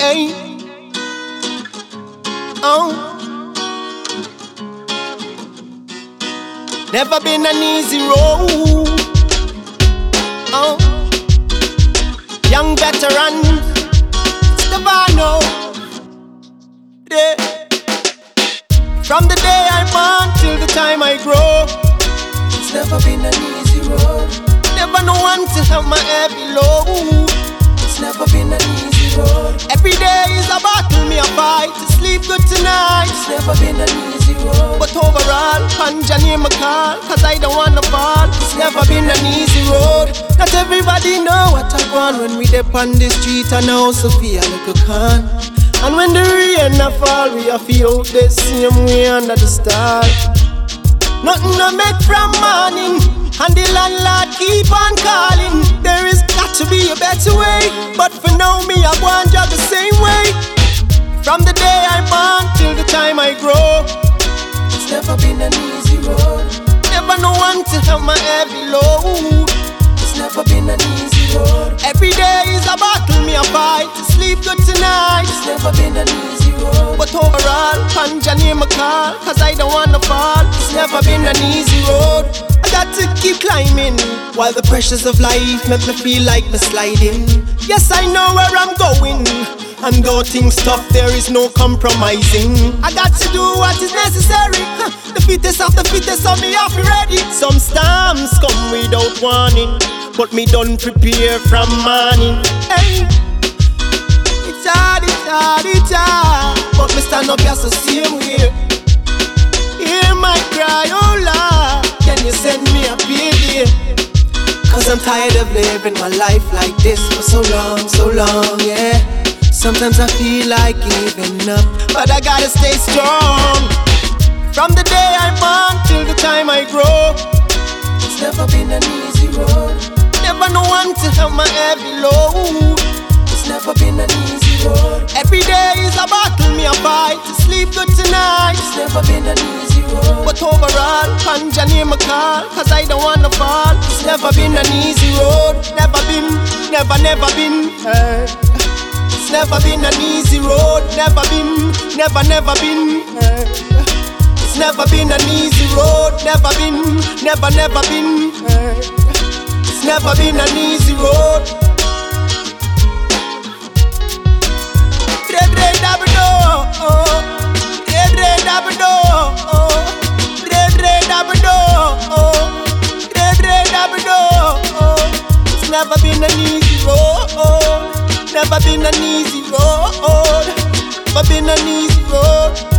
Hey, oh, never been an easy road. Oh, young veteran, Stefano. Yeah. From the day I'm born till the time I grow, it's never been an easy road. Never no one to help my heavy load. It's never been an easy road. Every day is a battle, me a fight to sleep good tonight. It's never been an easy road. But overall, Panja name a call, cause I don't wanna fall. It's never been an easy road. Not everybody know what I want when we dip on the street and I also feel like a con. And when the rain a fall, we a feel the same way under the stars. Nothing to make from morning, and the landlord keep on calling. There is got to be a better way, but for now me I want you the same way. From the day I'm born till the time I grow, it's never been an easy road. Never no one to help my heavy load. It's never been an easy road. Every day is a battle, me a fight to sleep good tonight. It's never been an easy road. But overall, Panja name a call, cause I don't wanna fall. It's never been an easy road. I got to keep climbing, while the pressures of life make me feel like me sliding. Yes, I know where I'm going, and though things tough, there is no compromising. I got to do what is necessary. The fittest of the fittest, so me have to be ready. Some storms come without warning, but me done prepare from morning. Hey, it's hard, but me stand up just the same way. Hear my cry, oh Lord, can you send me a payday? Cause I'm tired of living my life like this for so long, yeah. Sometimes I feel like giving up, but I gotta stay strong. From the day I'm born till the time I grow, it's never been an easy road. Never no one to help my heavy load. It's never been an easy road. Every day is a battle, me a fight to sleep good tonight. It's never been an easy road. But overall, Panja name a call, cause I don't wanna fall. It's never been an easy road. Never been. It's never been an easy road. Never been. It's never been an easy road. Never been. It's never been an easy road. It's never been an easy road. Never been an easy road. Never been an easy road.